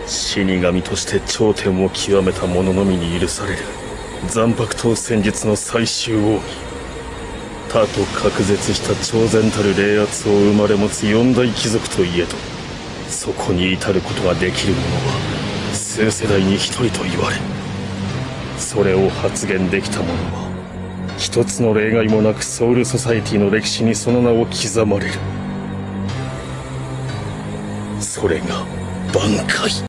死神として頂点を極めた者のみに許される残白刀戦術の最終奥義。他と隔絶した超然たる霊圧を生まれ持つ四大貴族といえど、そこに至ることができる者は数世代に一人と言われ、それを発言できた者は一つの例外もなくソウルソサエティの歴史にその名を刻まれる。それが挽回。